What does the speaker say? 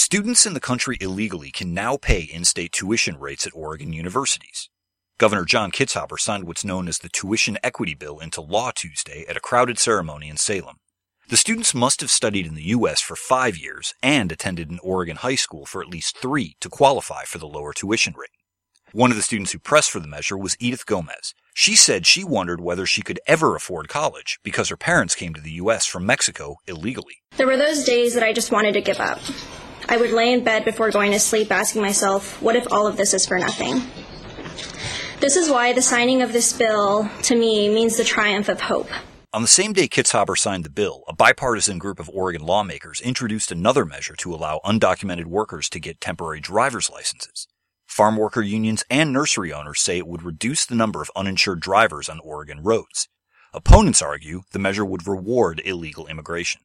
Students in the country illegally can now pay in-state tuition rates at Oregon universities. Governor John Kitzhaber signed what's known as the Tuition Equity Bill into law Tuesday at a crowded ceremony in Salem. The students must have studied in the U.S. for 5 years and attended an Oregon high school for at least 3 to qualify for the lower tuition rate. One of the students who pressed for the measure was Edith Gomez. She said she wondered whether she could ever afford college because her parents came to the U.S. from Mexico illegally. There were those days that I just wanted to give up. I would lay in bed before going to sleep asking myself, what if all of this is for nothing? This is why the signing of this bill, to me, means the triumph of hope. On the same day Kitzhaber signed the bill, a bipartisan group of Oregon lawmakers introduced another measure to allow undocumented workers to get temporary driver's licenses. Farm worker unions and nursery owners say it would reduce the number of uninsured drivers on Oregon roads. Opponents argue the measure would reward illegal immigration.